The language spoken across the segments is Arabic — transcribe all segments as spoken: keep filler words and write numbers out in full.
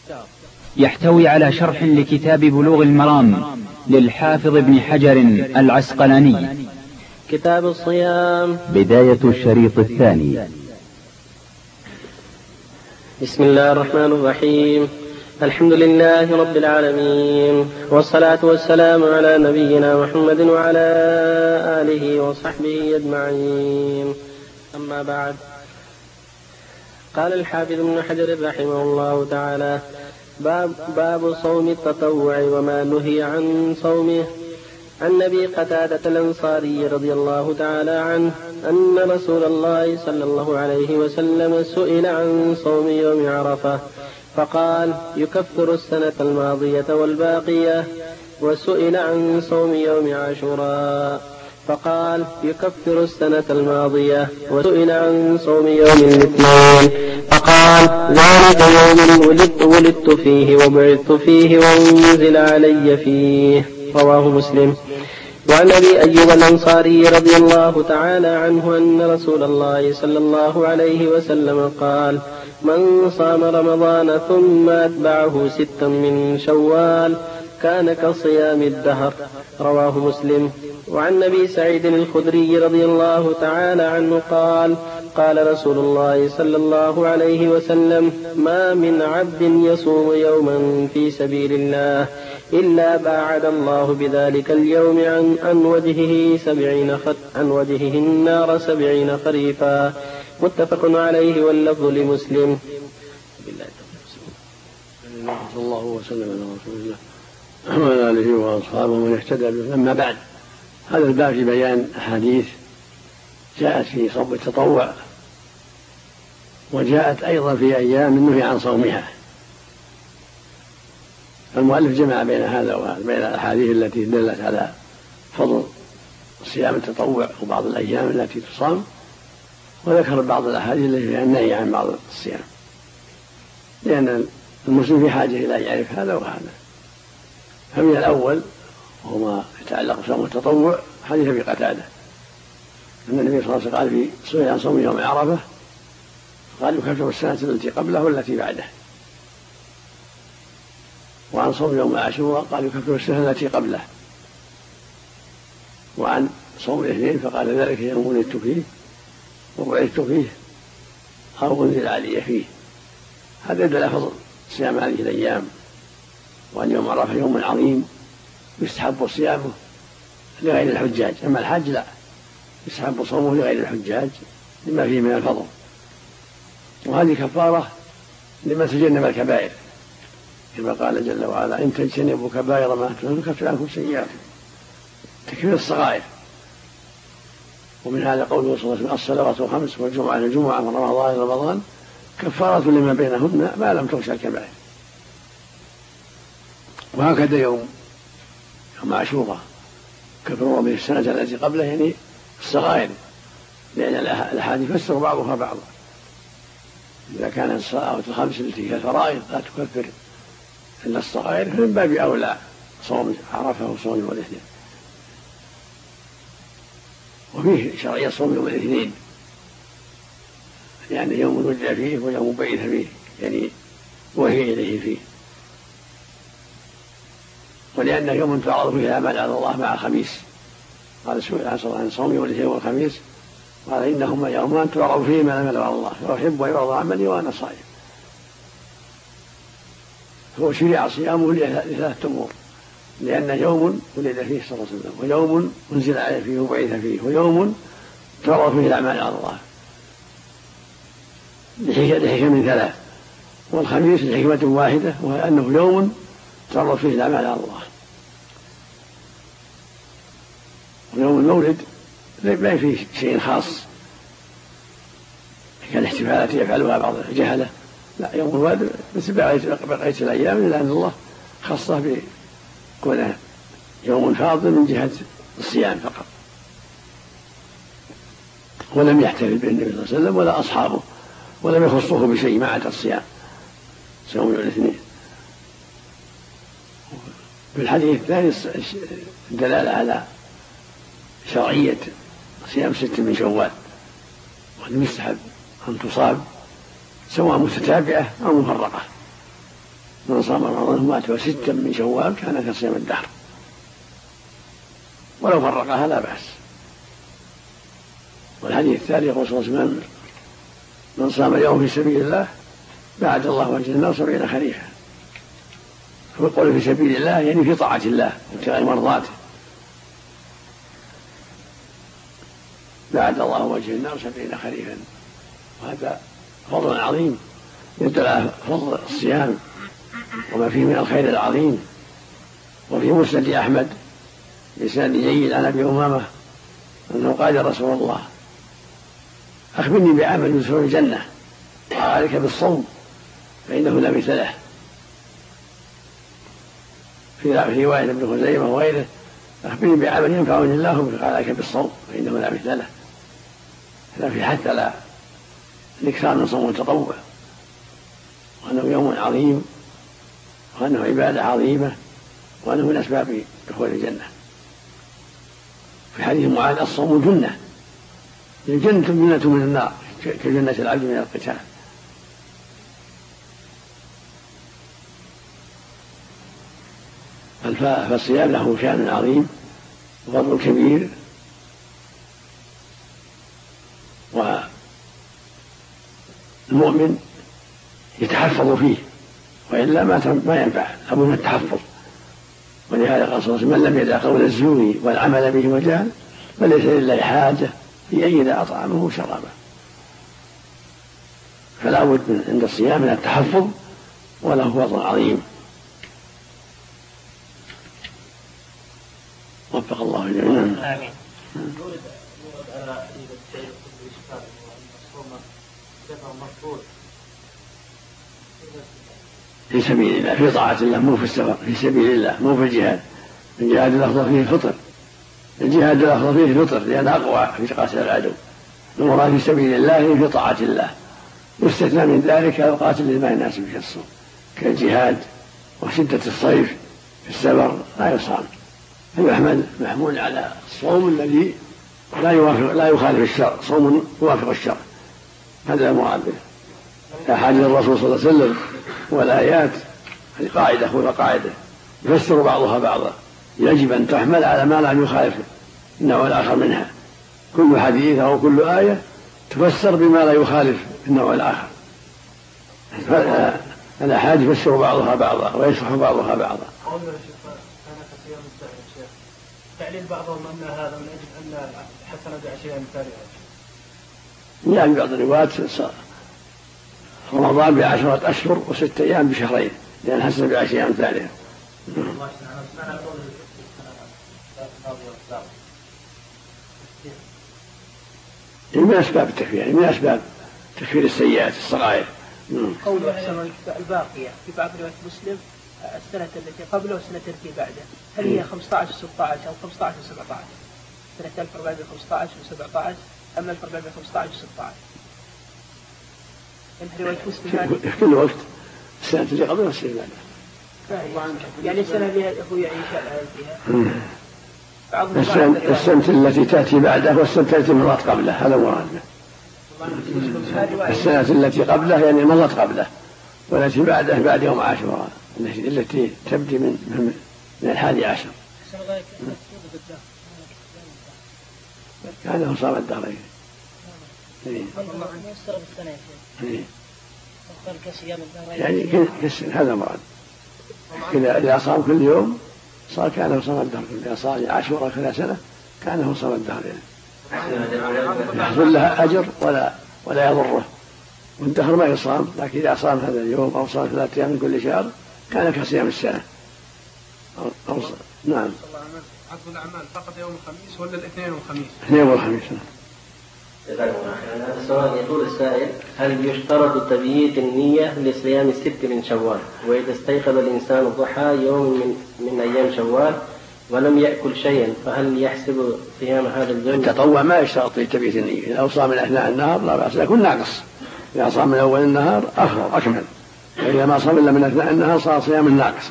يحتوي على شرح لكتاب بلوغ المرام للحافظ ابن حجر العسقلاني. كتاب الصيام. بداية الشريط الثاني. بسم الله الرحمن الرحيم. الحمد لله رب العالمين، والصلاة والسلام على نبينا محمد وعلى آله وصحبه أجمعين، أما بعد. قال الحافظ ابن حجر رحمه الله تعالى: باب, باب صوم التطوع وما نهي عن صومه. عن أبي قتادة الأنصاري رضي الله تعالى عنه أن رسول الله صلى الله عليه وسلم سئل عن صوم يوم عرفة فقال: يكفر السنة الماضية والباقية. وسئل عن صوم يوم عاشوراء فقال: يكفر السنة الماضية. وسئل عن صوم يوم الاثنين فقال: ذلك يوم ولدت, ولدت فيه وبعثت فيه وانزل علي فيه. رواه مسلم. وعن أبي أيوب الأنصاري رضي الله تعالى عنه أن رسول الله صلى الله عليه وسلم قال: من صام رمضان ثم أتبعه ستا من شوال كان كصيام الدهر. رواه مسلم. وعن أبي سعيد الخدري رضي الله تعالى عنه قال: قال رسول الله صلى الله عليه وسلم: ما من عبد يصوم يوما في سبيل الله إلا باعد الله بذلك اليوم عن, عن وجهه سبعين عن وجهه النار سبعين خريفا. متفق عليه واللفظ لمسلم. صلى الله وسلم على رسول الله وعلى آله وأصحابه من اهتدى به. أما بعد، هذا الباب في بيان أحاديث جاءت في صوم التطوع، وجاءت أيضا في أيام النهي عن صومها. المؤلف جمع بين هذا وهذا، بين الأحاديث التي دلت على فضل صيام التطوع وبعض الأيام التي تصام، وذكر بعض الأحاديث التي فيها النهي عن بعض الصيام، لأن المسلم في حاجة إلى أن يعرف هذا وهذا. فمن الأول وهو ما يتعلق بصوم التطوع حديث أبي قتادة أن النبي صلى الله عليه وسلم قال في سئل عن صوم يوم عرفة قال: يكفر السنة التي قبله والتي بعده. وعن صوم يوم عاشوراء قال: يكفر السنة التي قبله. وعن صوم الاثنين فقال: ذلك يوم ولدت فيه وبعثت فيه أو أنزل علي فيه. هذا يدل فضل صيام هذه الأيام، وأن يوم عرفة يوم عظيم يستحب صيامه لغير الحجاج، أما الحج لا، يستحب صومه لغير الحجاج لما فيه من الفضل. وهذه كفارة لمن تجنب الكبائر، كما قال جل وعلا: إن تجتنبوا كبائر ما تنهون نكفر عنكم سيئاتكم. تكفير الصغائر. ومن هذا قوله صلى الله عليه وسلم: الصلوات الخمس والجمعة الجمعة من رمضان إلى رمضان كفارة لما بينهن ما لم تغش الكبائر. وهكذا يوم يوم عاشوراء كفر به السنة التي قبله، يعني الصغائر، لأن الأحاديث فسر بعضها بعضا. إذا كانت الصلوات الخمس التي هي الفرائض لا تكفر إلا الصغائر، فمن باب أولى صوم عرفة وصوم يوم الاثنين. وفيه شرعية صوم يوم الاثنين، يعني يوم ولد فيه ويوم بعث فيه، يعني وهي إليه فيه. ولأنه يوم تعرض فيه الأعمال على الله مع الخميس. قال سئل عن صوم صوم يوم الاثنين والخميس قال: إنهما يومان تعرض فيه ما الأعمال على الله فأحب أن يعرض عملي وأنا صائم. هو شرع صيامه لثلاثة أمور: لأن يوم ولد فيه صلى الله عليه وسلم، ويوم أنزل عليه فيه وبعث فيه، ويوم تعرض فيه الأعمال على الله لحكم ثلاث. والخميس لحكمة واحدة، وهي أنه يوم تعرض فيه الأعمال على الله. ويوم المولد لا فيه شيء خاص كالاحتفالات يفعلها بعض الجهلة، لا، يوم الولد مثل بقية الأيام، إلا أن الله خصه بكونه يوم فاضل من جهة الصيام فقط. ولم يحتفل به النبي صلى الله عليه وسلم ولا أصحابه، ولم يخصه بشيء ما عدا الصيام، صوم يوم الاثنين. في الحديث الثاني الدلالة على شرعية صيام ست من شوال، والمستحب أن تصاب سواء متتابعة أو مفرقة، من صام رمضان ومات ستا من شوال كان كصيام الدهر، ولو فرقها لا بأس. والحديث الثاني يقول صلى الله عليه وسلم: من صام اليوم في سبيل الله بعد الله وجه النار سبعين خريفا. فيقول في سبيل الله يعني في طاعة الله وابتغاء مرضاته، بعد الله وجه النار سبعين خريفا. وهذا فضل عظيم يدل على فضل الصيام وما فيه من الخير العظيم. وفي مسند أحمد بإسناد جيد عن أبي أمامة أنه قال: يا رسول الله أخبرني بعمل يدخل الجنة، قال: عليك بالصوم فإنه لا مثل له. في رواية ابن خزيمة وغيره: أخبرني بعمل ينفعني الله به، قال: عليك بالصوم فإنه لا مثل له. هذا في حث على الإكثار من صوم التطوع، وأنه يوم عظيم، وأنه عبادة عظيمة، وأنه من أسباب دخول الجنة. في حديث معاذ: الصوم جنة، الجنة جنة من النار كجنة العبد من القتال. فالصيام له شأن عظيم وفضل كبير، والمؤمن يتحفظ فيه، وإلا ما ينفع أبو من التحفظ. ولهذا قال صلى الله عليه وسلم: من لم يدع قول الزور والعمل به وجهل فليس لله حاجة في أن يدع طعامه وشرابه. فلا بد من عند الصيام من التحفظ، وله فضل عظيم. وفق الله جميعا. آمين. يورد على إذا الشيء بالإشكال والمصوم سفر مفروض في سبيل الله، في طاعة الله، مو في السفر، في سبيل الله، مو في الجهاد. الجهاد الأفضل فيه فطر، الجهاد الأفضل فيه فطر لأنه أقوى في قاتل العدو. المراد في سبيل الله في طاعة الله، يستثنى من ذلك الأوقات التي ما يناسب فيها الصوم كالجهاد وشدة الصيف في السفر لا يصام. فيحمل محمول على الصوم الذي لا يوافق لا يخالف الشرع، صوم يوافق الشرع، هذا المراد به. أحاديث الرسول صلى الله عليه وسلم والآيات هذه قاعدة وقاعدة يفسر بعضها بعضا، يجب أن تحمل على ما لا يخالف النوع الآخر منها. كل حديث أو كل آية تفسر بما لا يخالف النوع الآخر. الأحاديث يفسر بعضها بعضا ويشرح بعضها بعضا. تعليل بعضهم أن هذا من أجل أن حسن بعشرين مثالها. يعني بعض الروايات رمضان بعشرة أشهر وستة أيام بشهرين، لأن حسن بعشرين مثالها. من أسباب التكفير، يعني من أسباب تكفير السيئات الصغائر. قول أحسن الباقية في بعض روايات مسلم السنة التي قبله والسنة التي بعده، هل هي خمسة عشر وستة عشر أو خمسة عشر وسبعة عشر؟ سنة ألف وأربعمائة وخمسة عشر وسبعة عشر أم ألف وأربعمائة وخمسة عشر وستة عشر؟ إن رواية مسلم هذه في كل وقت السنة التي قبله والسنة اللي بعدها، يعني السنة اللي هو يعيش فيها. السنة التي تأتي بعده والسنة التي مضت قبله، هذا مراد. السنة التي قبله يعني مضت قبله، والتي بعده بعد يوم عاشوراء التي تبدي من من الحادي عشر. كان صام الدهرين. يعني كسر هذا مراد. إذا إذا صام كل يوم صار كانه صام الدهر، إذا صام عاشوراء كل سنة كانه صام الدهر، يحصل لها أجر ولا ولا يضره. والدهر ما يصام، لكن إذا صام هذا اليوم أو صام ثلاثة أيام من كل شهر كان كصيام السنة. أو أو نعم. عقد الأعمال فقط يوم الخميس ولا الاثنين والخميس؟ الاثنين والخميس. هذا السؤال يقول السائل: هل يشترط تبييت النية لصيام الست من شوال؟ وإذا استيقظ الإنسان الضحى يوم من, من أيام شوال ولم يأكل شيئا فهل يحسب صيام هذا اليوم؟ التطوع ما يشترط تبييت النية، لو صام من أثناء النهار لا بأس، يكون ناقص. إذا صام من أول النهار أفضل أكمل، وإذا ما صام إلا من أثناء النهار صار صيام ناقصا.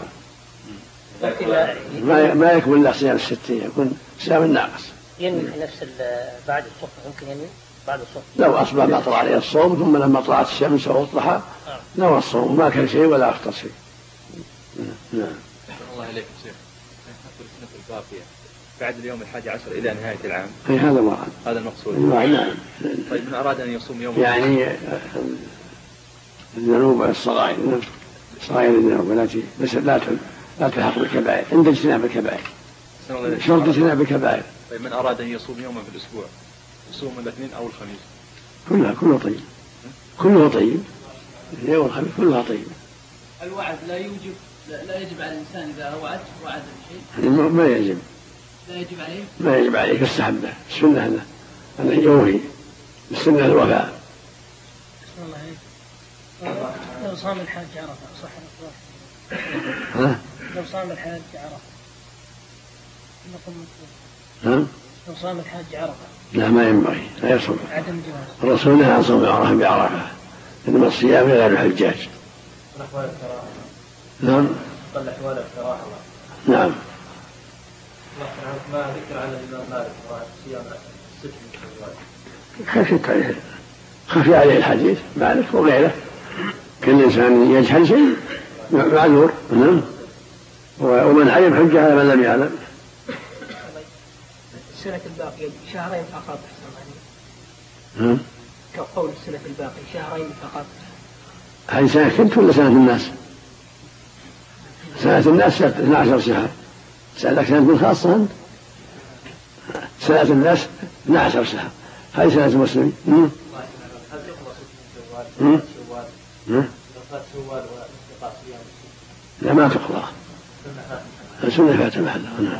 ما ما يكون إلا صيام الستين، يكون صيام ناقص. ينوي في نفس بعد الصبح، ممكن ينوي بعد الصبح لو أصبح ما طلع عليه الصوم ثم لما طلعت الشمس أو الضحى نوى الصوم، ما كان شيء ولا أفطر شيء. نعم. الله عليك شيخ، تدخل السنة الباقية بعد اليوم الحادي عشر إلى نهاية العام. أي هذا مراد. هذا المقصود. نعم. طيب من أراد أن يصوم يوم يعني الذنوب الصغائر، صغائر الذنوب التي بس لا لا تلحق بالكبائر عند اجتناب الكبائر. شرط اجتناب الكبائر. طيب من أراد أن يصوم يوما في الأسبوع يصوم الاثنين أو الخميس. كلها كله طيب. كله طيب. الاثنين والخميس كلها طيب. الوعد لا يوجب لا يجب على الإنسان إذا وعد وعد بشيء. ما يجب. لا يجب عليه. ما يجب عليه كالسحبة. السنة أنه أنه يوفي. السنة الوفاء. بسم الله عليك. لو صام الحاج عرفة صح الأخبار. ها؟ لو صام الحاج عرفة. ها؟ لو صام الحاج عرفة. لا ما ينبغي لا يصوم. عدم جواز. الرسول نهى عن صوم عرفة بعرفة. إنما الصيام غير الحجاج. الأحوال الكراهة. نعم. الأحوال الكراهة. نعم. ما ذكر عن الإمام مالك صيام الست من خفيت عليه خفي عليه الحديث مالك وغيره. كل إنسان يجهل شيء معذور. نعم. ومن علم حجة على من لم يعلم. السنة الباقية شهرين فقط. نعم. كقول السنة الباقية شهرين فقط. هذه سنة كنت ولا سنة الناس؟ سنة الناس اثنا عشر شهر. سألك سنة خاصة أنت؟ سنة الناس اثنا عشر شهر. هذه سنة المسلمين. هل تقضى شوال لا ما تقضى. السنة فاتت محلها.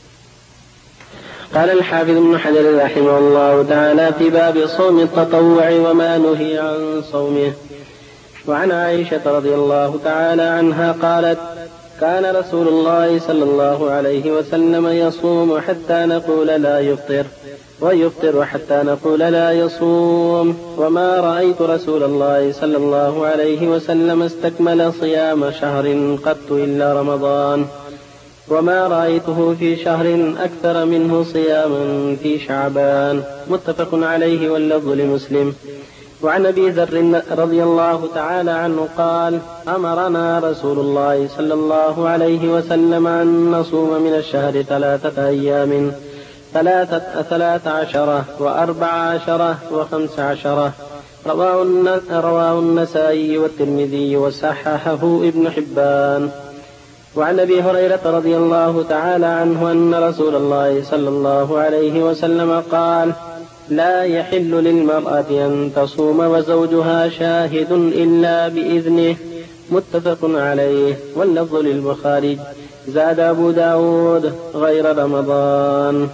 قال الحافظ ابن حجر رحمه الله تعالى في باب صوم التطوع وما نهي عن صومه. وعن عائشة رضي الله تعالى عنها قالت: كان رسول الله صلى الله عليه وسلم يصوم حتى نقول لا يفطر، ويفطر حتى نقول لا يصوم، وما رأيت رسول الله صلى الله عليه وسلم استكمل صيام شهر قط إلا رمضان، وما رأيته في شهر أكثر منه صياما في شعبان. متفق عليه واللفظ لمسلم. وعن أبي ذر رضي الله تعالى عنه قال: أمرنا رسول الله صلى الله عليه وسلم أن نصوم من الشهر ثلاثة أيام، ثلاثة ثلاث عشرة وأربع عشرة وخمس عشرة. رواه النسائي والترمذي وصححه ابن حبان. وعن أبي هريرة رضي الله تعالى عنه أن رسول الله صلى الله عليه وسلم قال: لا يحل للمرأة أن تصوم وزوجها شاهد إلا بإذنه. متفق عليه واللفظ للبخاري. زاد أبو داود غير رمضان.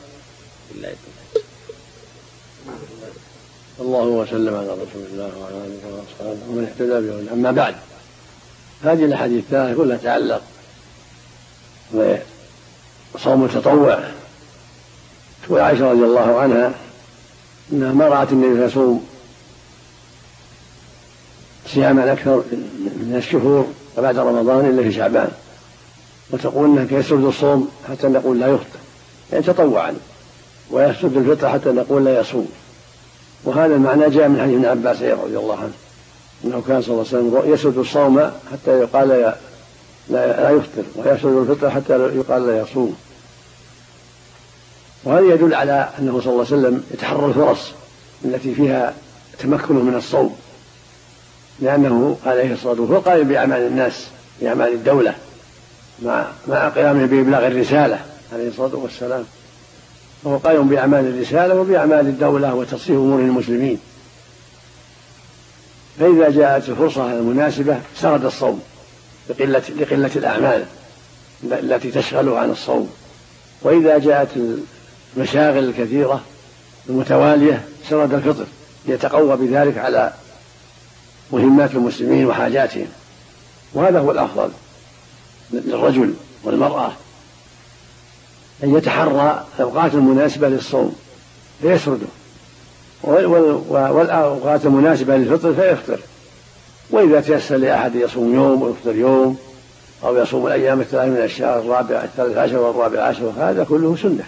الله وسلم على رسول الله وعلى آله وصحبه ومن اهتدى به. أما بعد، هذه الأحاديث الثلاثة كلها تعلق بصوم التطوع. تقول عائشة رضي الله عنها إنها ما رأت النبي يصوم صياما أكثر من الشهور بعد رمضان إلا في شعبان، وتقول إنه يسرد الصوم حتى نقول لا يفطر، يعني تطوعا، ويسرد الفطر حتى نقول لا يصوم. وهذا المعنى جاء من حديث ابن عباس رضي الله عنه أنه كان صلى الله عليه وسلم يسرد الصوم حتى يقال لا, لا يفطر، ويسرد الفطر حتى يقال لا يصوم. وهذا يدل على أنه صلى الله عليه وسلم يتحرى الفرص التي فيها تمكنه من الصوم، لأنه عليه الصلاة والسلام هو قائم بأعمال الناس، بأعمال الدولة، مع مع قيامه بإبلاغ الرسالة عليه الصلاة والسلام، وهو قائم بأعمال الرسالة وبأعمال الدولة وتصريف أمور المسلمين. فإذا جاءت الفرصة المناسبة سرد الصوم لقلة, لقلة الأعمال التي تشغله عن الصوم، وإذا جاءت المشاغل الكثيرة المتوالية سرد الفطر ليتقوى بذلك على مهمات المسلمين وحاجاتهم. وهذا هو الأفضل للرجل والمرأة، أن يتحرى الأوقات المناسبة للصوم فيسرده، والأوقات المناسبة للفطر فيفطر. وإذا تيسر لأحد يصوم يوم ويفطر يوم، أو يصوم الأيام الثلاث من الشهر الرابع الثالث عشر والرابع عشر، هذا كله سنة.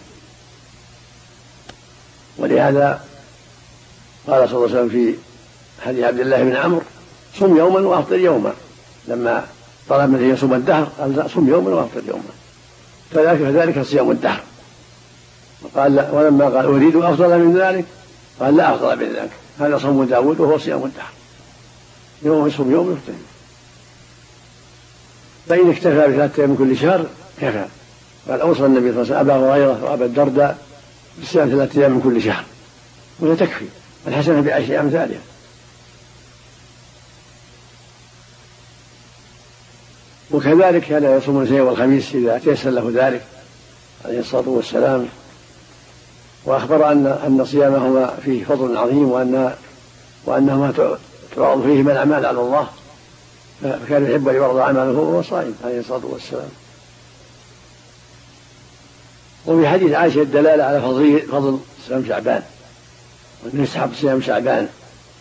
ولهذا قال صلى الله عليه وسلم في حديث عبد الله بن عمرو: صم يوما وأفطر يوما، لما طلب منه يصوم الدهر قال صم يوما وافطر يوما، فذلك فذلك صيام الدهر. وقال لا، ولما قال أريد أفضل من ذلك قال لا أفضل من ذلك، هذا صوم داود وهو صيام الدهر، يوم يصوم يوم يفطر. فإن اكتفى بثلاثة أيام من كل شهر كفى. قال أوصى النبي صلى الله عليه وسلم أبا هريرة وأبا الدرداء بصيام ثلاثة أيام من كل شهر وهي تكفي، الحسنة بعشر أمثالها. وكذلك كان يصوم الاثنين والخميس إذا تيسر له ذلك عليه الصلاة والسلام، وأخبر أن أن صيامهما فيه فضل عظيم وأن وأنهما تعرض فيهما الأعمال على الله، فكان يحب أن يعرض أعماله وهو صائم عليه الصلاة والسلام. وفي حديث عائشة الدلالة على فضل فضل صيام شعبان، وأنه يستحب صيام شعبان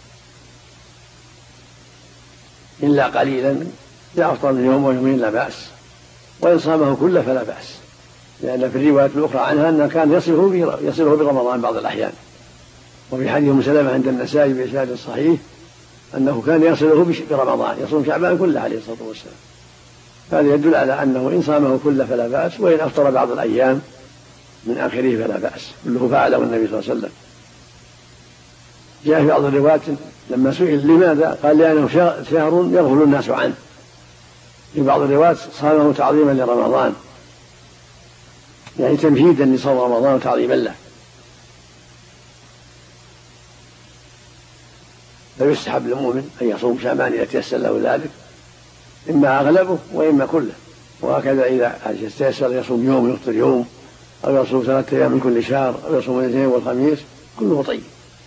إلا قليلا، إذا أفطر من يوم ويومين لا بأس، وإن صامه كله فلا بأس، لأن في الروايات الأخرى عنها أنه كان يصله يصله برمضان بعض الأحيان. وفي حديث أم سلمة عند النسائي بإسناد صحيح أنه كان يصله برمضان، يصوم شعبان كله عليه الصلاة والسلام. هذا يدل على أنه إن صامه كله فلا بأس، وإن أفطر بعض الأيام من آخره فلا بأس، كله فعله النبي صلى الله عليه وسلم. جاء في بعض الروايات لما سئل لماذا قال لأنه شهر يغفل الناس عنه. في بعض الروايات صامه تعظيما لرمضان، يعني تمهيدا لصوم رمضان وتعظيما له. فيستحب للمؤمن أن يصوم شعبان إذا تيسر له ذلك، إما أغلبه وإما كله. وهكذا إذا تيسر يصوم يوم يفطر يوم، أو يصوم ثلاثة أيام من كل شهر، أو يصوم الاثنين والخميس، كله طيب.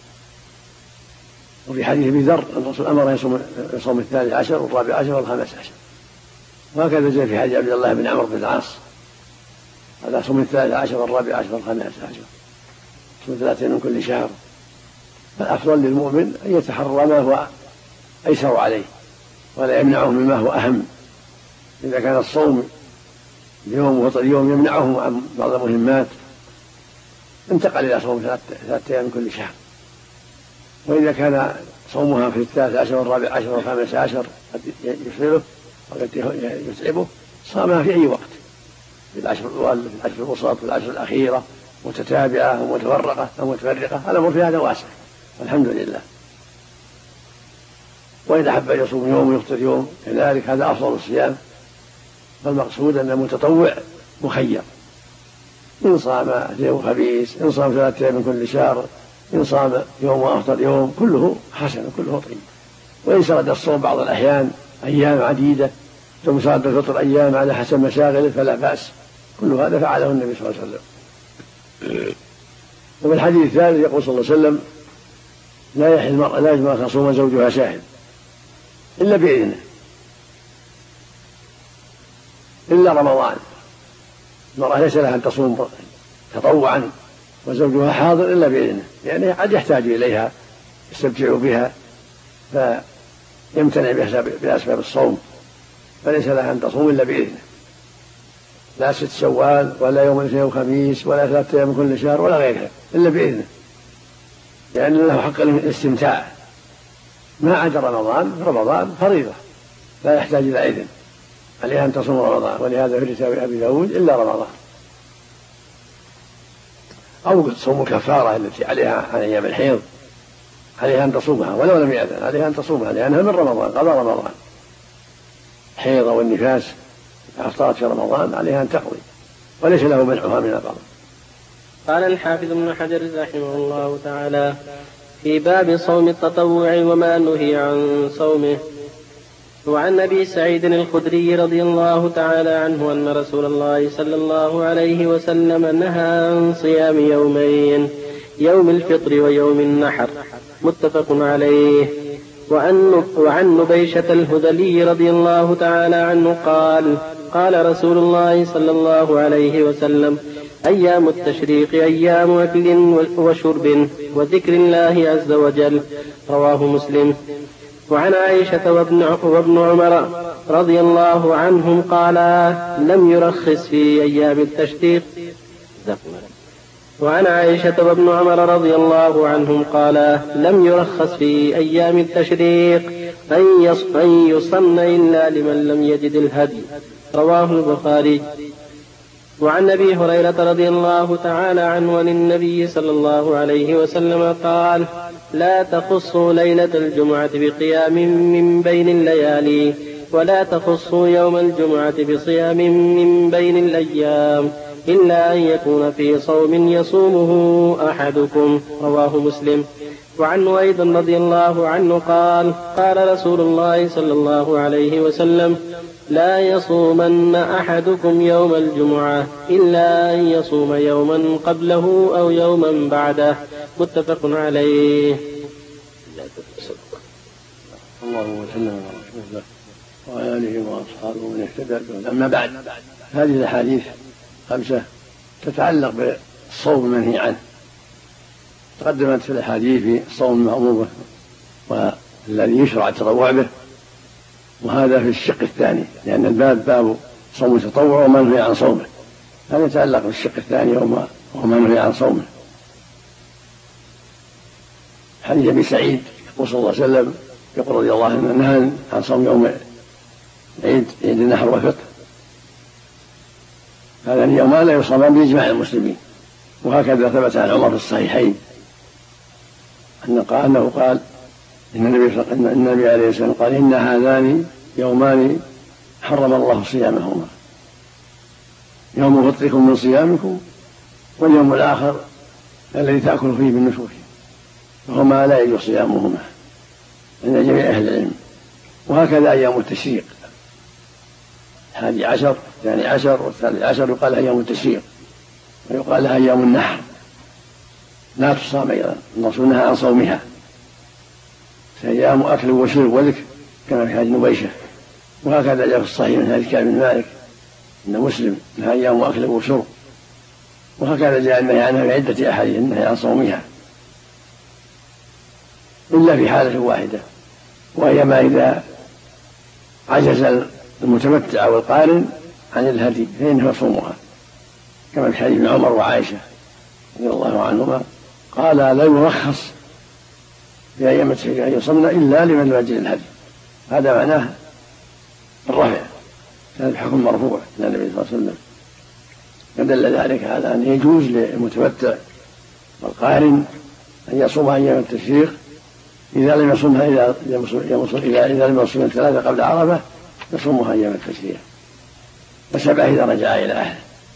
وفي حديث ابي ذر الرسول أمر يصوم يصوم الثالث عشر والرابع عشر والخامس عشر. وهكذا جاء في حديث عبد الله بن عمرو بن العاص هذا صوم الثالث عشر والرابع عشر والخامس عشر، صوم ثلاثين من كل شهر. فالأفضل للمؤمن أن يتحرى ما هو أيسر عليه ولا يمنعه مما هو أهم. إذا كان الصوم اليوم وفطر اليوم يمنعه عن بعض المهمات انتقل إلى صوم ثلاثة أيام من كل شهر. وإذا كان صومها في الثالث عشر والرابع عشر والخامس عشر قد يشغله وقد يتعبه صامها في أي وقت، في العشر الأول، في العشر الوسط، في العشر الأخيرة، متتابعة ومتفرقة أو متفرقة، الأمر في هذا واسع الحمد لله. وإذا أحب أن يصوم يوم ويفطر يوم كذلك هذا أفضل الصيام. فالمقصود أن المتطوع مخير، إن صام اثنين وخميس، إن صام ثلاثة أيام من كل شهر، إن صام يوم وأفطر يوم، كله حسن كله طيب. وإن سرد الصوم بعض الأحيان أيام عديدة ثم سرد الفطر أيام على حسب مشاغله فلا بأس، كل هذا فعله النبي صلى الله عليه وسلم. وفي الحديث الثالث يقول صلى الله عليه وسلم لا يحل المرأة لا يجوز أن تصوم زوجها شاهد إلا بإذنه، إلا رمضان. المرأة ليس لها أن تصوم تطوعا وزوجها حاضر إلا بإذنه، يعني قد يحتاج إليها يستمتع بها فيمتنع بأسباب الصوم، فليس لها أن تصوم إلا بإذنه، لا ست شوال ولا يوم الاثنين وخميس ولا ثلاثة أيام من كل شهر ولا غيرها إلا بإذنه، لأن يعني له حق الاستمتاع. ما عدا رمضان، رمضان فريضة لا يحتاج إلى إذن، عليها أن تصوم رمضان، ولهذا في رسالة أبي داود إلا رمضان. أو تصوم الكفارة التي عليها عن أيام الحيض عليها أن تصومها ولو لم يأذن، عليها أن تصومها لأنها من رمضان، قضاء رمضان. الحيض والنفاس أفطرت في رمضان عليها أن تقضي وليس له منعها من القضاء. قال الحافظ ابن حجر رحمه الله تعالى في باب صوم التطوع وما نهي عن صومه. وعن أبي سعيد الخدري رضي الله تعالى عنه أن رسول الله صلى الله عليه وسلم نهى عن صيام يومين، يوم الفطر ويوم النحر، متفق عليه. وعن, وعن نبيشة الهذلي رضي الله تعالى عنه قال قال رسول الله صلى الله عليه وسلم أيام التشريق أيام أكل وشرب وذكر الله عز وجل، رواه مسلم. وعن عائشة وابن, وابن عمر رضي الله عنهم قالا لم يرخص في أيام التشريق. وعن عائشة وابن عمر رضي الله عنهم قالا لم يرخص في أيام التشريق أن يصن إلا لمن لم يجد الهدي. رواه البخاري. وعن أبي هريرة رضي الله تعالى عنه عن النبي صلى الله عليه وسلم قال: لا تخصوا ليلة الجمعة بقيام من بين الليالي، ولا تخصوا يوم الجمعة بصيام من بين الأيام، إلا أن يكون في صوم يصومه أحدكم. رواه مسلم. وعنه أيضا رضي الله عنه قال: قال رسول الله صلى الله عليه وسلم: لا يصومن أحدكم يوم الجمعة إلا أن يصوم يوما قبله أو يوما بعده. متفق عليه. اللهم وسلم على رسول الله وعلى آله وأصحابه من اهتدى به. أما بعد، هذه الأحاديث خمسة تتعلق بالصوم المنهي عنه. تقدمت في الأحاديث في الصوم المأمور والذي يشرع التطوع به، وهذا في الشق الثاني، لأن الباب باب صوم التطوع ومنهي عن صومه. هذا يتعلق بالشق الثاني ومنهي عن صومه. حديث أبي سعيد يقول صلى الله عليه وسلم يقول رضي الله عنه: نهى عن صوم يوم عيد عيد النحر والفطر. هذا اليوم لا يصومان بإجماع المسلمين. وهكذا ثبت عن عمر في الصحيحين أنه قال إن النبي إن النبي عليه السلام قال: إن هذان يومان حرم الله صيامهما، يوم فطركم من صيامكم واليوم الآخر الذي تأكل فيه من نسوكم، وهما لا يجوز صيامهما عند جميع أهل العلم. وهكذا أيام التشريق، الحادي عشر الثاني عشر والثالث عشر يقال لها أيام التشريق، ويقال لها أيام النحر، لا تصام أيضا، الرسول نهى عن صومها، أيام أكل وشرب وذكر كما في حديث نبيشة. وهكذا جاء في الصحيح من حديث كعب بن مالك أن مسلم نهى أيام أكل وشرب. وهكذا جاء النهي عنها في عدة أحاديث النهي عن صومها، إلا في حالة واحدة، وهي ما إذا عجز المتمتع والقارن عن الهدي فإنه يصومها، كما في حديث ابن عمر وعائشة رضي الله عنهما قال: لا يرخص في أيام التشريق أن يصمن إلا لمن لم يجد الهدي. هذا معناه الرفع، كان الحكم مرفوع إلى النبي صلى الله عليه وسلم. فدل ذلك على أن يجوز للمتمتع والقارن أن يصوم أيام التشريق إذا لم يصومها إذا إذا لم يصوم الثلاثة قبل عرفة يصومها أيام التشريق، وسبعة إذا رجع إلى أهله.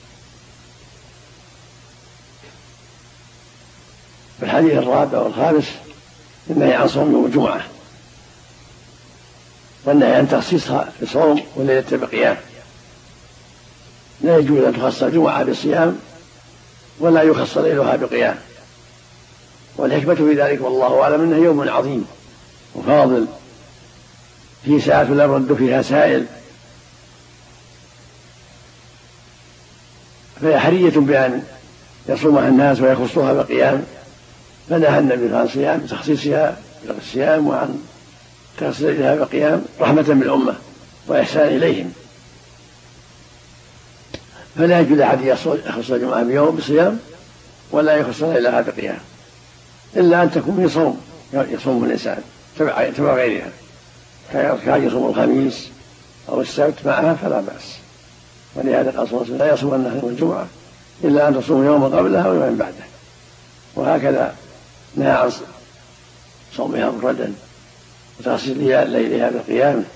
في الحديث الرابع والخامس النهي عن صوم يوم الجمعة، والنهي عن تخصيصها بصوم وليلة بقيام. لا يجوز أن تخص الجمعة بصيام ولا يخص ليلها بقيام. والحكمة في ذلك والله أعلم أنه يوم عظيم وفاضل، في ساعة لا يرد فيها سائل، فهي حرية بأن يصومها الناس ويخصوها بقيام. فنهى النبي عن صيام تخصيصها بالصيام وعن تخصيصها بقيام رحمة بالأمة وإحسان إليهم. فلا يجوز أحد يخص الجمعة بيوم بصيام ولا يخص ليلها بقيام، إلا أن تكون في صوم يصوم الإنسان تبع غيرها، كان يصوم الخميس أو السبت معها فلا بأس. ولهذا قال صلى الله عليه وسلم: لا يصوم الناس يوم الجمعة إلا أن تصوم يوم قبلها ويوم بعده. وهكذا نهى عن صومها مفردا وتخصيص ليلها بالقيام.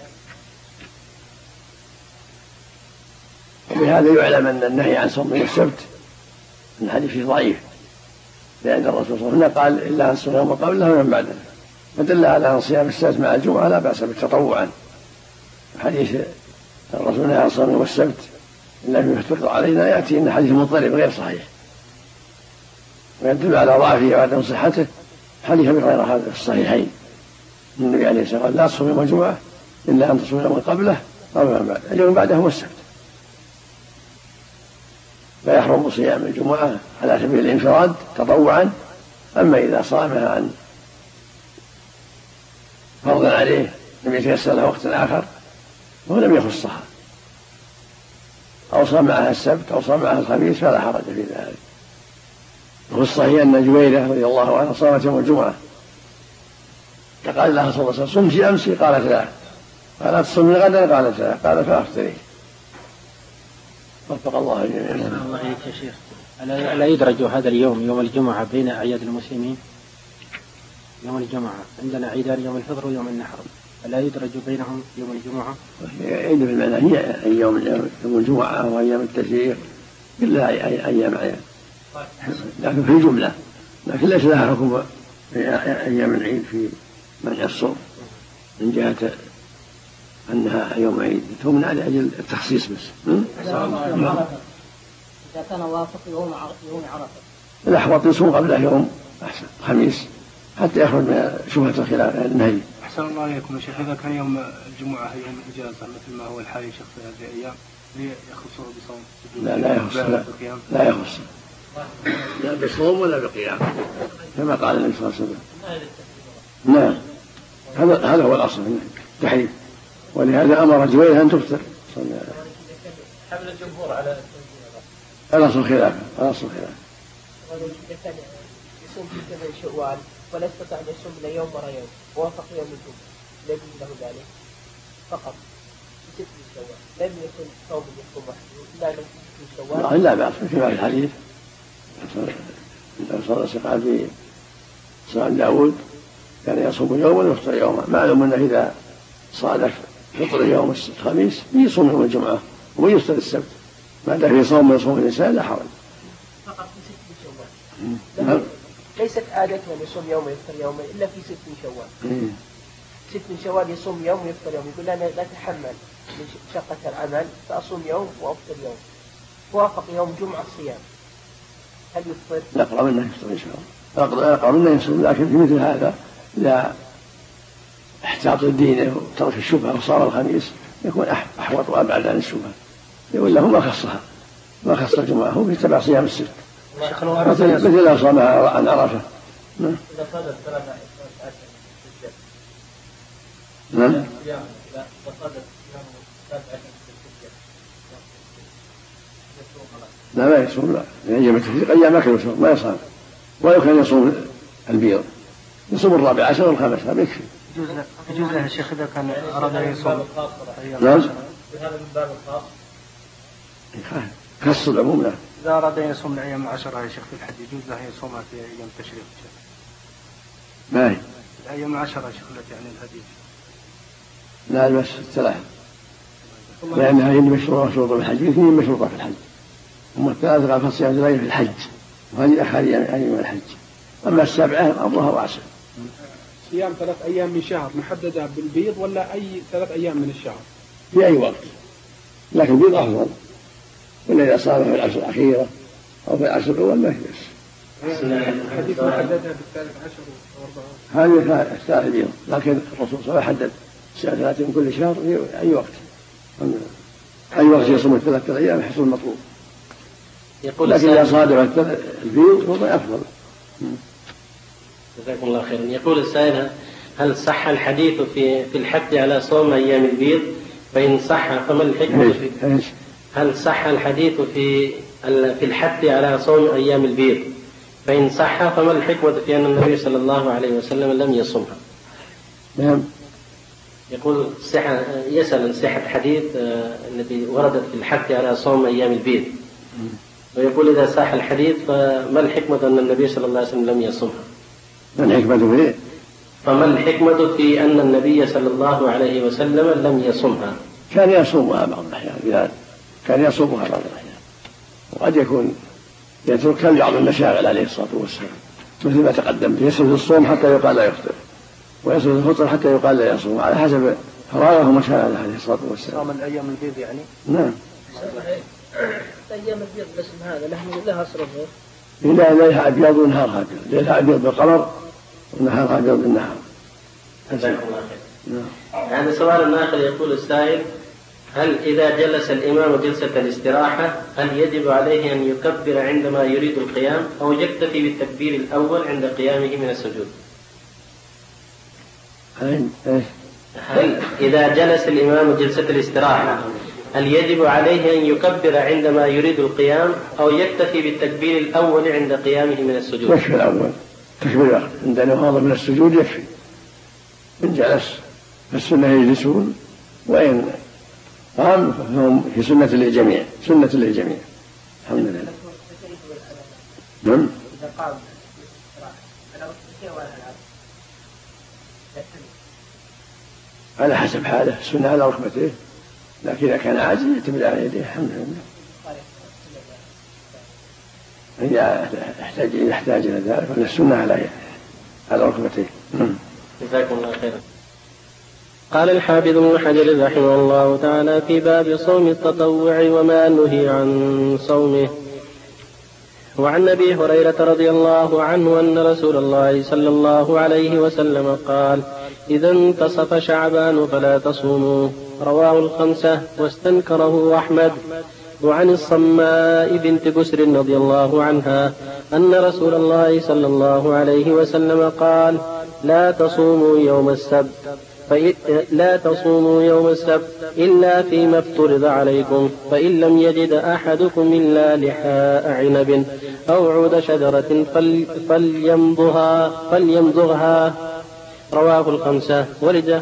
وبهذا يعلم أن النهي عن صوم يوم السبت من حديث ضعيف، لأن الرسول صلى الله عليه وسلم قال: إلا أن تصوم يوم قبلها ويوم بعده، فدل على أن صيام السبت مع الجمعة لا بأس بالتطوعا. حديث الرسول نهى عن صوم يوم السبت إلا فيما افترض علينا يأتي أن حديث مضطرب غير صحيح، ويدل على ضعفه وعدم صحته حديث أبي هريرة هذا في الصحيحين النبي عليه الصلاة والسلام: لا تصوم يوم الجمعة إلا أن تصوم يوم قبله أو يوم بعده، اليوم بعده هو السبت. فيحرم صيام الجمعة على سبيل الانفراد تطوعا. أما إذا صامها عن فرضا عليه لم يتيسر له وقت آخر ولم يخصها، أو صام معها السبت أو صام معها الخميس فلا حرج في ذلك. وفي الصحيح أن جويرة رضي الله عنها صامت يوم الجمعة قال لها صلى الله عليه وسلم صمت أمس؟ قالت لا. قالت صمت غدا؟ قالت لا. قال فأفطري. وفق الله جميعا. الله عليك يا شيخ. ألا يدرج هذا اليوم يوم الجمعة بين أعياد المسلمين؟ يوم الجمعة عندنا عيدان، يوم الفطر ويوم النحر، ألا يدرج بينهم يوم الجمعة؟ عيد بالمعنى هي أيام يوم الجمعة وأيام التشريق كلها أيام أعياد، لكن في الجملة، لكن ليس لها حكم في أيام العيد في منع الصوم من جهة أنها يوم عيد، ثم على أجل التخصيص بس. إذا كان وافق يوم يوم عرفة الأحوط يصوم قبله يوم أحسن خميس حتى يخرج من شبهة الخلاف النهي. أحسن الله عليكم يا شيخ. إذا كان يوم الجمعة يوم الإجازة مثل ما هو الحال شيخ في هذه الأيام يخصه بصوم؟ لا لا يخص لا, لا يخص لا بصوم ولا بقيام كما قال النبي صلى الله عليه وسلم. نعم هذا هذا هو الأصل في التحريم، ولهذا أمر جويرية أن تفطر. حمل الجمهور على الأصل خلافه الأصل خلافه. يصوم في ثمان شوال ولا يستطيع أن يصوم إلا يوم ورا يوم ووافق يوم الجمعة لا يجوز له ذلك فقط في ست شوال، لم يكن صوم يصوم وحده إلا في ست شوال. لا بأس كما في الحديث صلى الله عليه وسلم في صيام داود كان يصوم يوما ويفطر يوما. معلوم أنه إذا صادف فطر يوم الخميس يصوم يوم الجمعة ويفطر السبت، ما دام في صوم يصوم الإنسان لا حرج. فقط في ست شوال. ليست عادة أن يصوم يوم ويفطر يوما إلا في ست من شوال. ست من شوال يصوم يوم ويفطر يوم، يقول أنا لا أتحمل من شقة العمل فأصوم يوم وأفطر يوم. وافق يوم جمعة الصيام هل يفطر؟ لا أقرأ منه يفطر إن شاء الله، لا أقرأ منه يصوم، لكن في مثل هذا لا احتاط الدين وترك الشبهة وصار الخميس يكون أحوط وأبعد عن الشبهة، يقول له ما خصها ما خص الجمعة، هو يتبع صيام الست مثل لا صامها عن عرفة. نعم نعم لا ما يصوم، لا أيام التشريق أيام أكل وشرب ما يصام، ولو كان يصوم البيض يصوم الرابع عشر والخامس هذا يكفي. يجوز له الشيخ إذا كان أراد أن يصوم نعم هذا من باب الخاص خص العموم. لا إذا أراد أن يصوم الأيام العشرة يا شيخ في الحج يجوز له يصومها في أيام التشريق؟ ما هي الأيام العشرة يا شيخ التي يعني الهدي؟ لا بس الثلاثة، لأنها هي مشروطة شروط الحج، اثنين مشروطة في الحج، هم الثلاثة قال فصيام ثلاثة في الحج وهذه آخر أيام الحج، أما السبعة أمرها واسع. صيام ثلاث أيام من شهر محددة بالبيض ولا أي ثلاث أيام من الشهر؟ في أي وقت، لكن البيض أفضل، ولا إذا صار في العشر الأخيرة أو في العشر الأول ما يجوز. الحديث محددها بالثالث عشر وأربعة. هذه الثالث البيض، لكن الرسول صلى الله عليه وسلم حدد صيام ثلاثة من كل شهر في أي وقت، أي وقت يصوم الثلاثة أيام يحصل المطلوب، لكن إذا صادف البيض فهو أفضل. جزاكم الله خيرا. يقول السائل هل صح الحديث في في الحث على صوم أيام البيض؟ فإن صح فما الحكمة في هل صح الحديث في في الحث على صوم أيام البيض؟ فإن صح فما الحكمة في أن النبي صلى الله عليه وسلم لم يصومها؟ نعم. يقول صحة يسأل عن صحة حديث الذي وردت في الحث على صوم أيام البيض، ويقول إذا صح الحديث فما الحكمة أن النبي صلى الله عليه وسلم لم يصومها؟ ما الحكمة فيه؟ فما الحكمة في أن النبي صلى الله عليه وسلم لم يصومها؟ كان يصومها بعض الأحيان، كان يصومها بعض الأحيان، وقد يكون يترك بعض المشاغل عليه الصلاة والسلام مثل ما تقدم، يسرد الصوم حتى يقال لا يفطر، ويسرد الفطر حتى يقال لا يصوم، على حسب فراغه ومشاغله عليه الصلاة والسلام. صام الأيام البيض يعني؟ نعم. أيام البيض الاسم هذا له لها أصل غير؟ إلا ليلها أبيض ونهارها أبيض، ليلها أبيض بالقمر ونهارها أبيض بالنهار. جزاكم الله خير. هذا سؤال آخر. يقول السائل هل إذا جلس الإمام جلسة الاستراحة هل يجب عليه أن يكبر عندما يريد القيام أو يكتفي بالتكبير الأول عند قيامه من السجود؟ هل إذا جلس الإمام جلسة الاستراحة هل يجب عليه أن يكبر عندما يريد القيام أو يكتفي بالتكبير الأول عند قيامه من السجود؟ يكفي الأول، تكبير عند النهوض من السجود يكفي، إن جلس فالسنة يجلسون، وإن قام فهم في سنة للجميع، سنة للجميع. الحمد لله. نعم. على حسب حاله، السنة على ركبتيه، لكن إذا كان عاجز يعتمد على يديه. الحمد لله. إذا يحتاج يحتاج إلى ذلك فإن السنة على على ركبتيه. جزاكم الله خيرا. قال الحافظ ابن حجر رحمه الله تعالى في باب صوم التطوع وما نهي عن صومه. وعن ابي هريره رضي الله عنه ان رسول الله صلى الله عليه وسلم قال: اذا انتصف شعبان فلا تصوموا. رواه الخمسه واستنكره احمد. وعن الصماء بنت بسر رضي الله عنها ان رسول الله صلى الله عليه وسلم قال: لا تصوموا يوم السبت لا تصوموا يوم السبت إلا فيما افترض عليكم، فإن لم يجد أحدكم إلا لحاء عنب أو عود شجرة فليمضغها فليمضغها. رواه الخمسة. ولد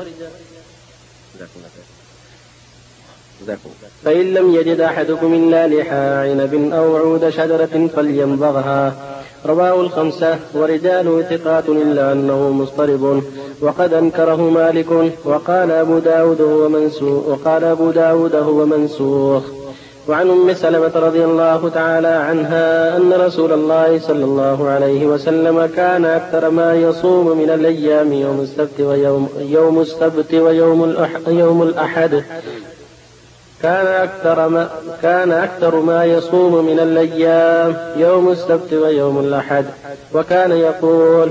فإن لم يجد أحدكم إلا لحاء عنب أو عود شجرة فليمضغها. رواه الخمسة ورجاله ثقات إلا أنه مضطرب، وقد أنكره مالك. وقال أبو داود هو منسوخ وقال أبو داود هو منسوخ. وعن أم سلمة رضي الله تعالى عنها أن رسول الله صلى الله عليه وسلم كان أكثر ما يصوم من الأيام يوم السبت ويوم يوم السبت ويوم يوم الأحد. كان أكثر ما كان أكثر ما يصوم من الأيام يوم السبت ويوم الأحد، وكان يقول: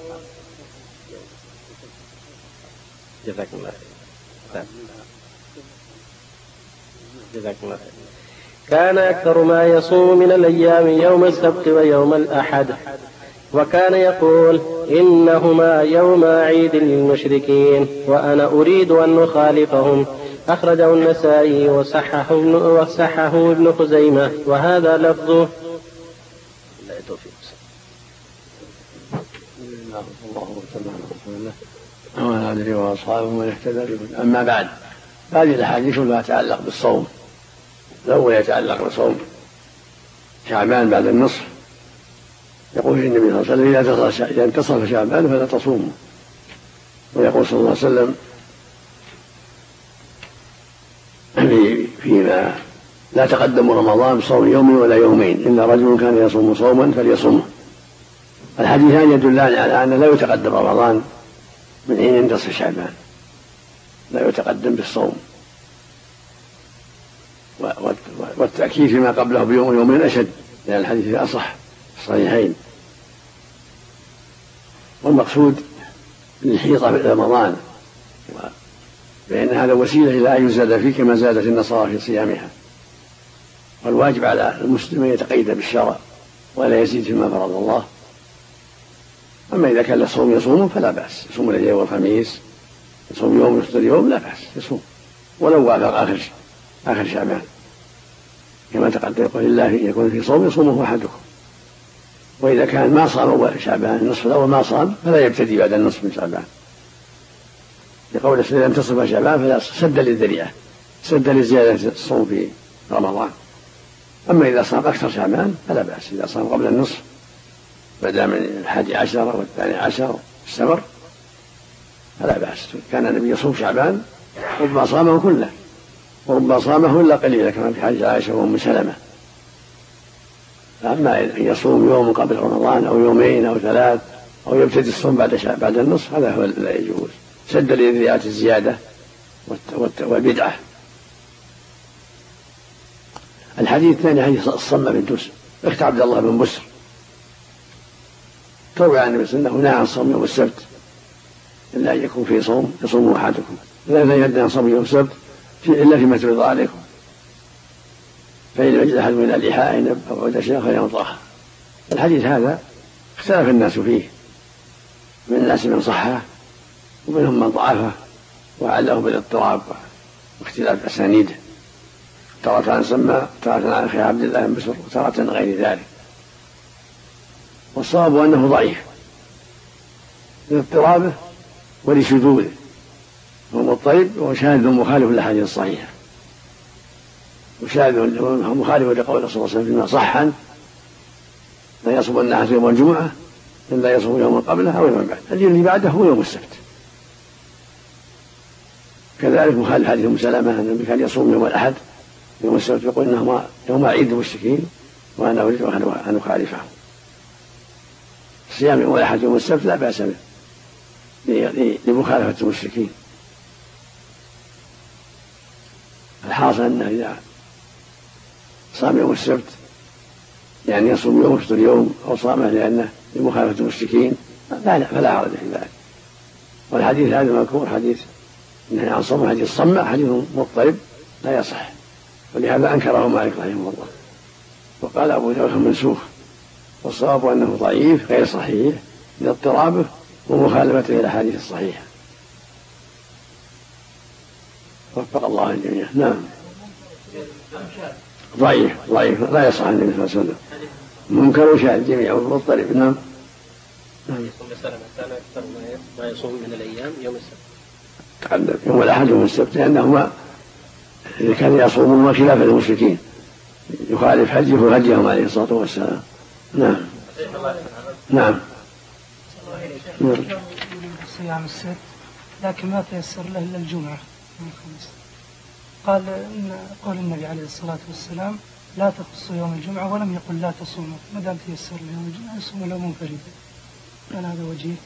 جزاك الله جزاك الله كان أكثر ما يصوم من الأيام يوم السبت ويوم الأحد، وكان يقول: إنهما يوم عيد للمشركين وأنا أريد أن أخالفهم. أخرجه النسائي وصححه وصححه ابن خزيمة، وهذا لفظه. وعلى آله وأصحابه من اهتدى بهداه. أما بعد، هذه الأحاديث كلها تتعلق بالصوم. الأول يتعلق بصوم شعبان بعد النصف. يقول النبي صلى الله عليه وسلم: إذا انتصف شعبان فلا تصوموا. ويقول صلى الله عليه وسلم فيما لا تقدم رمضان بصوم يوم ولا يومين إلا رجل كان يصوم صوما فليصومه. الحديثان يدلان على أن لا يتقدم رمضان من حين ينتصف شعبان، لا يتقدم بالصوم، والتأكيد فيما قبله بيوم ويومين أشد، لأن الحديث أصح الصحيحين. والمقصود الحيطة في رمضان، فإن هذا وسيلة إلى أن يزاد فيه كما زادت النصارى في صيامها. والواجب على المسلم أن يتقيد بالشرع ولا يزيد فيما فرض الله. أما إذا كان الصوم يصوم فلا بأس، يصوم الاثنين والخميس، يصوم يوم ويفطر يوم، لا بأس يصوم ولو وافق آخر آخر شعبان، كما تقدم. يقول الله يكون في صوم يصومه أحدكم. وإذا كان ما صام أول شعبان النصف الأول ما صام فلا يبتدي بعد النصف من شعبان، لقول إذا انتصف شعبان فلا سد للذريعة، سد لزيادة الصوم في رمضان. أما إذا صام أكثر شعبان فلا بأس، إذا صام قبل النصف بدأ من الحادي عشر والثاني عشر السبر فلا بأس. كان النبي يصوم شعبان ربما صامه كله وربما صامه إلا قليلا، كما في حديث عائشة وأم سلمة. أما أن يصوم يوم قبل رمضان أو يومين أو ثلاث أو يبتدي الصوم بعد بعد النصف هذا هو لا يجوز، سد لذريعة الزيادة والبدعة. الحديث الثاني حديث الصمة بنت بسر، اخت عبد الله بن بسر، تروي عن النبي صلى الله عليه وسلم نهى عن صوم يوم السبت إلا أن يكون فيه صوم يصومه أحدكم، لا ينهى عن صوم يوم السبت إلا فيما افترض عليكم، فإن لم يجد أحد من اللحاء عنب أو عود شجرة فليمضغها. الحديث هذا اختلف الناس فيه، من الناس من صحه ومنهم من ضعفه وعله بالاضطراب واختلاف أسانيده، تارة عن سمى تارة عن أخي عبد الله بن بسر وتارة غير ذلك. والصواب أنه ضعيف لاضطرابه ولشذوذه، هو مضطرب وشاذ مخالف للأحاديث الصحيحة، وشاذ مخالف لقول الرسول صلى الله عليه وسلم فيما صح عنه لا يصوم الناس يوم الجمعة إلا يصوم يوم قبله أو يوم بعد، اليوم اللي بعده هو يوم السبت. كذلك مخالف حديث أم سلمة أن النبي كان يصوم يوم الأحد يوم السبت، يقول إنهما يوم عيد المشركين وأنا أريد أن أخالفه. صيام يوم الأحد يوم السبت لا بأس به لمخالفة المشركين. الحاصل أنه إذا صام يوم السبت يعني يصوم يوم يفطر يوم أو صامه لأنه لمخالفة المشركين فلا حرج في ذلك. والحديث هذا المذكور حديث إنه عن صوم حديث الصمة حديث مضطرب لا يصح، ولهذا أنكره مالك رحمه الله، وقال أبو داود منسوخ، والصواب أنه ضعيف غير صحيح لاضطرابه ومخالفته للأحاديث الصحيحة. وفق الله الجميع. نعم. ضعيف ضعيف لا يصح عن النبي صلى الله عليه وسلم، منكر وشاذ جميعا مضطرب. نعم. ما يصوم من الأيام يوم السبت تعلم يوم الأحد يوم السبت لأنهما إذا كان يصومون خلاف المشركين يخالف حجه هديهم عليه الصلاة والسلام. نعم. نعم. صيام السبت لكن ما تيسر له إلا الجمعة من الخميس. قال إن قول النبي عليه الصلاة والسلام لا تخصوا يوم الجمعة ولم يقل لا تصوموا، ما دام تيسر له يوم الجمعة يصوم له منفردا. كان هذا وجيه.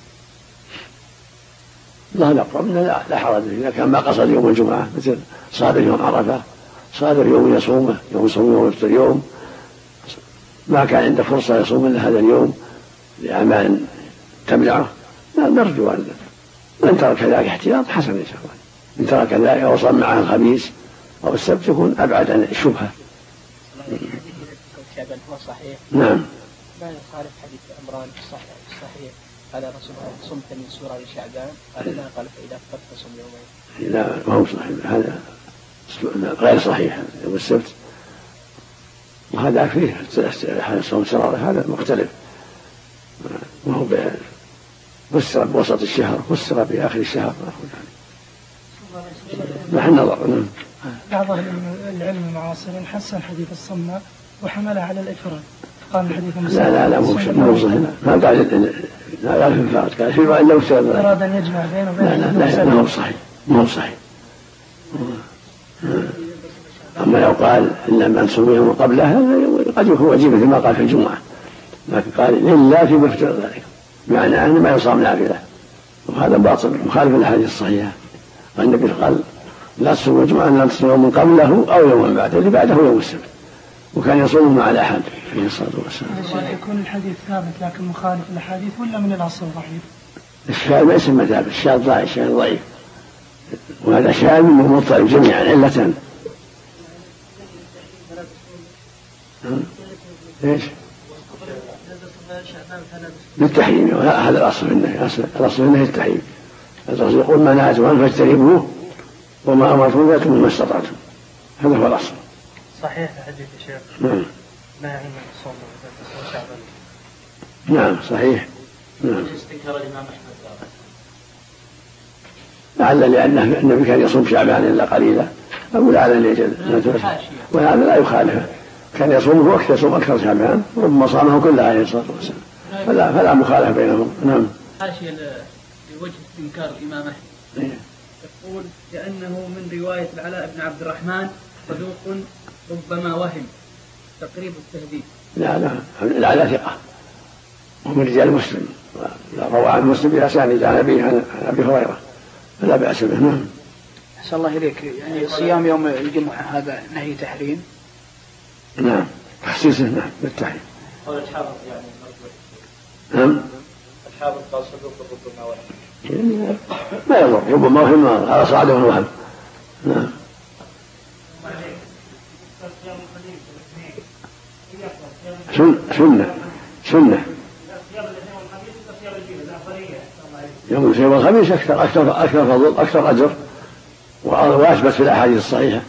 الله الأقرب لا, لا حرج إذا كان ما قصد يوم الجمعة، مثل صادر يوم عرفة، صادر يوم يصومه، يوم يصوم يوم يفطر يوم، ما كان عنده فرصة يصوم إلا هذا اليوم لأعمال تمنعه، نرجو أن من ترك ذلك احتياط حسن إن شاء الله. من ترك ذلك أو صام معه الخميس أو السبت يكون أبعد عن الشبهة. نعم. ما يخالف حديث عمران الصحيح الصحيح قال رسول الله صمت من سورة شعبان قال لا قال فإذا فقدت فصم يومين. لا ما هو صحيح، هذا غير صحيح يوم السبت، وهذا فيه صوم سرارة هذا مختلف، وهو فسر بوسط الشهر فسر بآخر الشهر. نحن نظر. بعض العلم المعاصرين حسن حديث الصمة وحملها على الإفراد، قال حديث مسلم. لا لا لا مو صحيح، ما قال لا قال في الفرد، قال في بعض لو سبب أراد أن يجمع بينه وبين. لا لا لا ما هو صحيح، ما هو صحيح. أما لو قال إلا من صوم يوم قبلها قد يكون واجبا كما قال في الجمعة، لكن قال إلا في مفترض ذلك، معنى أنه ما يصام نافلة، وهذا باطل مخالف للأحاديث الصحيحة. والنبي قال لا تصوم الجمعة لا تصوم يوم قبله أو يوم بعده، اللي بعده يوم السبت، وكان يصوم مع الأحد عليه الصلاة والسلام. يكون الحديث ثابت لكن مخالف للأحاديث ولا من الأصل ضعيف؟ الشاذ ما يسمى ثابت، الشاذ ضعيف، الشاذ ضعيف، وهذا شاذ ومضطرب جميعا علة. ايش؟ للتحريم، هذا الأصل في النهي، الأصل في النهي التحريم. الرسول يقول ما نهيتم عنه فاجتنبوه وما أمرتم فاتوا مما استطعتم، هذا هو الأصل. صحيح الحديث يا شيخ. نعم. نهى عن الصوم شعبان. نعم صحيح. نعم. استنكر الإمام أحمد لعل لأنه النبي كان يصوم شعبان إلا قليلا، أقول على ليجد وهذا لا يخالفه، كان يصومه أكثر يصوم أكثر شعبان ربما صامه كله عليه الصلاة والسلام، فلا فلا مخالفة بينهم. نعم. حاشية لوجه استنكار الإمام أحمد يقول لأنه من رواية العلاء بن عبد الرحمن صدوق ربما وهم تقريب التهذيب. لا لا العلاء ثقة ومن رجال مسلم، روى عن مسلم بأسانيد عن أبيه عن أبي هريرة فلا بأس به. نعم. أحسن الله إليك، يعني صيام يوم الجمعة هذا نهي تحريم؟ نعم تخصيصه نعم بالتحريم. قال الحافظ يعني نعم الحافظ قال صدوق ربما وهم ما يضر ربما وهم هذا صعد وهم. نعم. سنة سنة يوم الخميس والخميس أكثر أكثر أكثر فضل أكثر أجر وأثبت في الأحاديث الصحيحة.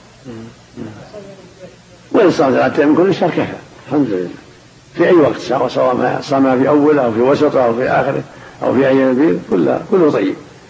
وإن صام ثلاثة من كل شهر كفى الحمد لله في أي وقت، سواء صام في أول أو في وسط أو في آخره أو في أيام البيض كله كله طيب.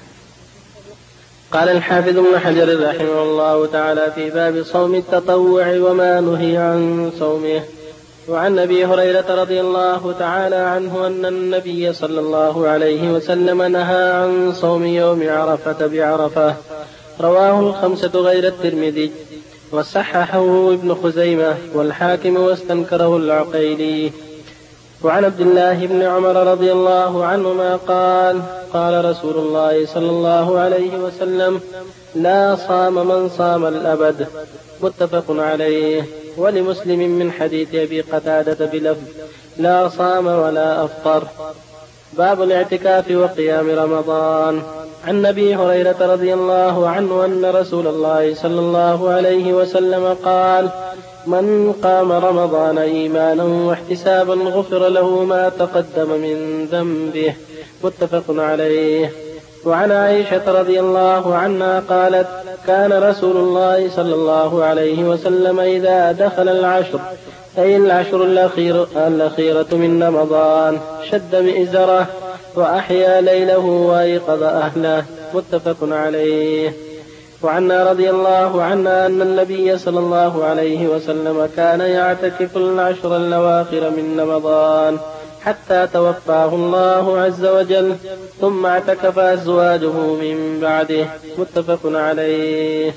قال الحافظ ابن حجر رحمه الله تعالى في باب صوم التطوع وما نهي عن صومه. وعن أبي هريرة رضي الله تعالى عنه أن النبي صلى الله عليه وسلم نهى عن صوم يوم عرفة بعرفة. رواه الخمسة غير الترمذي، وصححه ابن خزيمة والحاكم واستنكره العقيلي. وعن عبد الله بن عمر رضي الله عنهما قال قال رسول الله صلى الله عليه وسلم: لا صام من صام الأبد. متفق عليه. ولمسلم من حديث أبي قتادة بلفظ: لا صام ولا أفطر. باب الاعتكاف وقيام رمضان. عن أبي هريرة رضي الله عنه أن رسول الله صلى الله عليه وسلم قال: من قام رمضان إيمانا واحتسابا غفر له ما تقدم من ذنبه. متفق عليه. وعن عائشة رضي الله عنها قالت: كان رسول الله صلى الله عليه وسلم إذا دخل العشر أي العشر الأخير الأخيرة من رمضان شد مئزره وأحيا ليله وأيقظ أهله. متفق عليه. وعنها رضي الله عنها أن النبي صلى الله عليه وسلم كان يعتكف العشر الأواخر من رمضان حتى توفاه الله عز وجل، ثم اعتكف أزواجه من بعده. متفق عليه.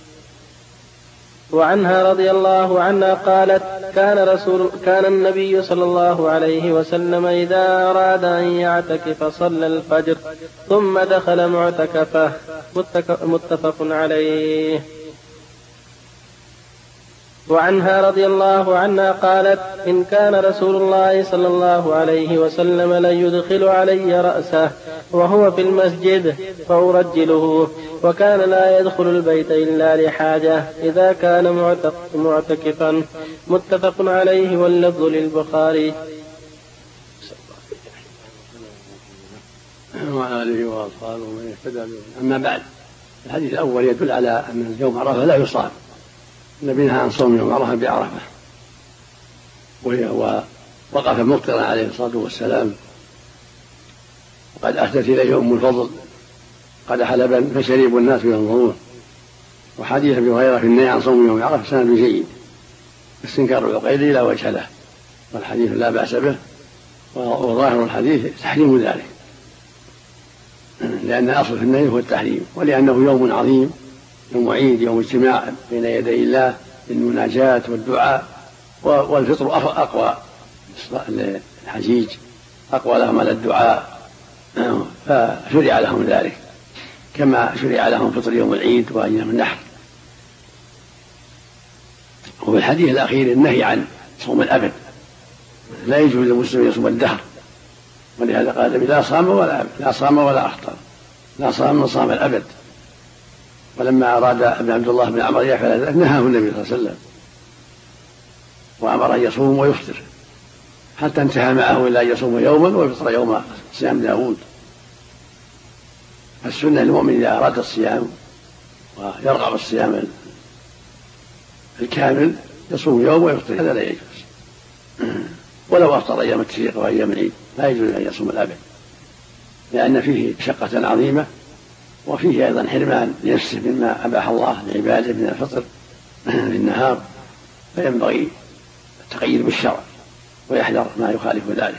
وعنها رضي الله عنها قالت: كان رسول كان النبي صلى الله عليه وسلم إذا أراد أن يعتكف صلى الفجر ثم دخل معتكفه. متفق عليه. وعنها رضي الله عنها قالت: إن كان رسول الله صلى الله عليه وسلم ليدخل علي رأسه وهو في المسجد فأرجله، وكان لا يدخل البيت إلا لحاجة إذا كان معتكفا. متفق عليه واللفظ للبخاري. وعلى آله وأصحابه من اهتدى به. أما بعد، الحديث الأول يدل على أن يوم عرفة لا يصام. النبي نهى عن صوم يوم عرفة بعرفة، ووقف مفطرا عليه الصلاة والسلام، وقد أهدت إليه أم الفضل قد حلبا فشربوا الناس ينظرون. وحديث أبي هريرة في النهي عن صوم يوم عرفة سند جيد، استنكار العقيلي لا وجه له، والحديث لا بأس به، وظاهر الحديث تحريم ذلك، لأن أصل في النهي هو التحريم، ولأنه يوم عظيم، يوم عيد، يوم اجتماع بين يدي الله للمناجاة والدعاء، والفطر أقوى للحجيج، أقوى لهم على الدعاء، فشرع لهم ذلك كما شرع لهم فطر يوم العيد وأيام النحر. وفي الحديث الأخير النهي عن صوم الأبد، لا يجوز للمسلم يصوم الدهر، ولهذا قال النبي: لا صام ولا لا صام ولا أفطر. لا صام من صام الأبد. ولما أراد ابن عبد الله بن عمر يفعل ذلك نهاه النبي صلى الله عليه وسلم، وأمر أن يصوم ويفطر، حتى انتهى معه إلى أن يصوم يوما ويفطر يوم صيام داود. فالسنة للمؤمن إذا أراد الصيام ويرغب الصيام الكامل يصوم يوم ويفطر، هذا لا يجوز. ولو أفطر أيام التشريق وأيام العيد لا يجوز أن يصوم الأبد، لأن فيه مشقة عظيمة، وفيه أيضا حرمان لنفسه مما أباح الله لعباده من الفطر في النهار، فينبغي التقييد بالشرع ويحذر ما يخالف ذلك.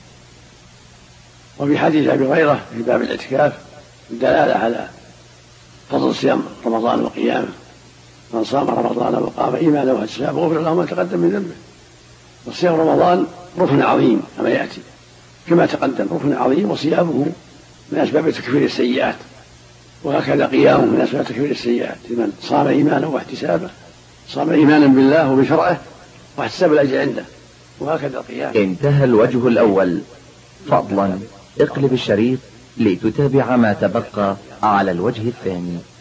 وفي حديث أبي هريرة في باب الاعتكاف الدلالة على فضل صيام رمضان وقيامه: من صام رمضان وقام إيمانا واحتسابا غفر له ما تقدم من ذنبه. وصيام رمضان ركن عظيم كما يأتي، كما تقدم ركن عظيم، وصيامه من أسباب تكفير السيئات، وهكذا قيامه من أسباب تكفير السيئات. لمن صام إيمانا واحتسابا، صام إيمانا بالله وبشرعه واحتساب الأجر عنده، وهكذا القيام. انتهى الوجه الأول. فضلا اقلب الشريط لتتابع ما تبقى على الوجه الثاني.